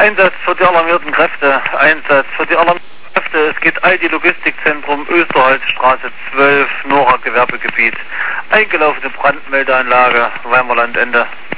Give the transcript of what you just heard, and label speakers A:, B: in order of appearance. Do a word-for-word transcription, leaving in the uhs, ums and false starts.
A: Einsatz für die alarmierten Kräfte, Einsatz für die alarmierten Kräfte. Es geht I D Logistikzentrum, Österholzstraße zwölf, Nora Gewerbegebiet. Eingelaufene Brandmeldeanlage, Weimerlandende.